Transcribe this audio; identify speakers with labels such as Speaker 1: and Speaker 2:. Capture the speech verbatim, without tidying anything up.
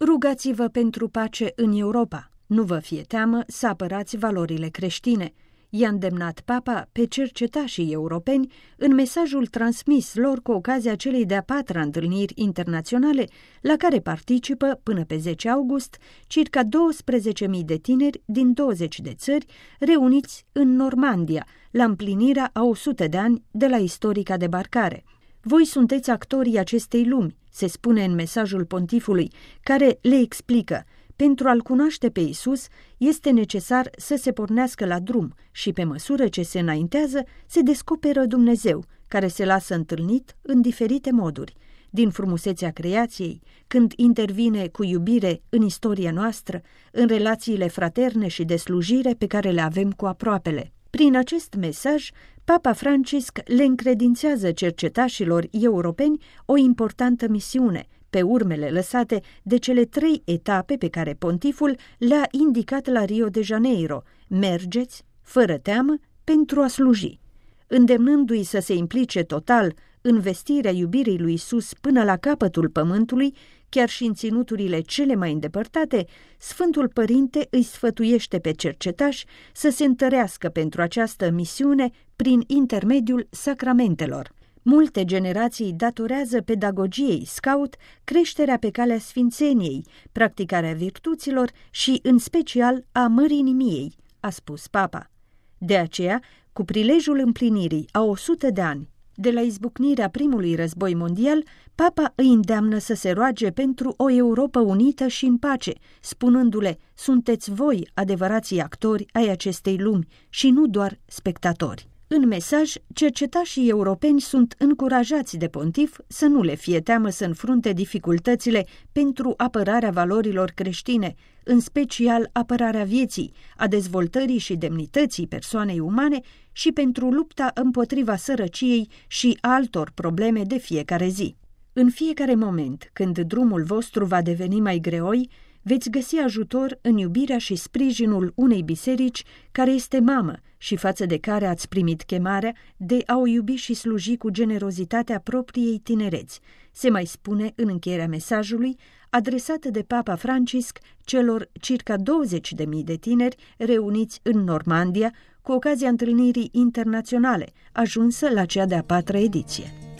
Speaker 1: Rugați-vă pentru pace în Europa. Nu vă fie teamă să apărați valorile creștine. I-a îndemnat Papa pe cercetașii europeni în mesajul transmis lor cu ocazia celei de-a patra întâlniri internaționale, la care participă, până pe zece august, circa douăsprezece mii de tineri din douăzeci de țări, reuniți în Normandia, la împlinirea a o sută de ani de la istorica debarcare. Voi sunteți actorii acestei lumi, se spune în mesajul pontifului, care le explică: pentru a-L cunoaște pe Iisus, este necesar să se pornească la drum și, pe măsură ce se înaintează, se descoperă Dumnezeu, care se lasă întâlnit în diferite moduri. Din frumusețea creației, când intervine cu iubire în istoria noastră, în relațiile fraterne și de slujire pe care le avem cu aproapele. Prin acest mesaj, Papa Francisc le încredințează cercetașilor europeni o importantă misiune, pe urmele lăsate de cele trei etape pe care pontiful le-a indicat la Rio de Janeiro: mergeți, fără teamă, pentru a sluji. Îndemnându-i să se implice total în vestirea iubirii lui Iisus până la capătul pământului, chiar și în ținuturile cele mai îndepărtate, Sfântul Părinte îi sfătuiește pe cercetași să se întărească pentru această misiune prin intermediul sacramentelor. Multe generații datorează pedagogiei scout creșterea pe calea sfințeniei, practicarea virtuților și, în special, a mărinimiei, a spus Papa. De aceea, cu prilejul împlinirii a o sută de ani de la izbucnirea primului război mondial, Papa îi îndeamnă să se roage pentru o Europă unită și în pace, spunându-le: sunteți voi adevărații actori ai acestei lumi și nu doar spectatori. În mesaj, cercetașii europeni sunt încurajați de pontif să nu le fie teamă să înfrunte dificultățile pentru apărarea valorilor creștine, în special apărarea vieții, a dezvoltării și demnității persoanei umane și pentru lupta împotriva sărăciei și altor probleme de fiecare zi. În fiecare moment, când drumul vostru va deveni mai greoi, veți găsi ajutor în iubirea și sprijinul unei biserici care este mamă și față de care ați primit chemarea de a o iubi și sluji cu generozitatea propriei tinereți, se mai spune în încheierea mesajului, adresată de Papa Francisc celor circa douăzeci de mii de tineri reuniți în Normandia cu ocazia întâlnirii internaționale, ajunsă la cea de-a patra ediție.